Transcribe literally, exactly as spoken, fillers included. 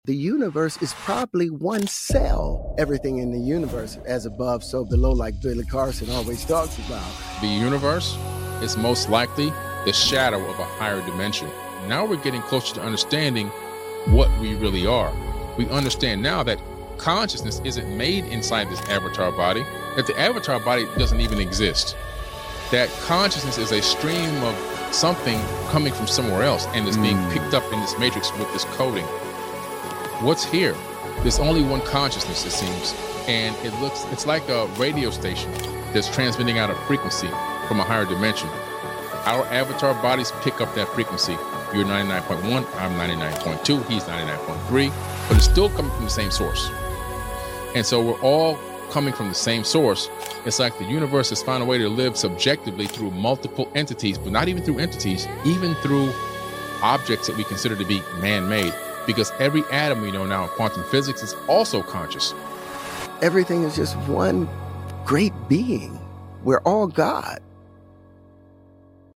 The universe is probably one cell. Everything in the universe, as above, so below, like Billy Carson always talks about. The universe is most likely the shadow of a higher dimension. Now we're getting closer to understanding what we really are. We understand now that consciousness isn't made inside this avatar body, that the avatar body doesn't even exist, that consciousness is a stream of something coming from somewhere else and is being picked up in this matrix with this coding. What's here? There's only one consciousness, it seems, and it looks, it's like a radio station that's transmitting out a frequency from a higher dimension. Our avatar bodies pick up that frequency. You're ninety-nine point one, I'm ninety-nine point two, he's ninety-nine point three, but it's still coming from the same source. And so we're all coming from the same source. It's like the universe has found a way to live subjectively through multiple entities, but not even through entities, even through objects that we consider to be man-made, because every atom we know now in quantum physics is also conscious. Everything is just one great being. We're all God.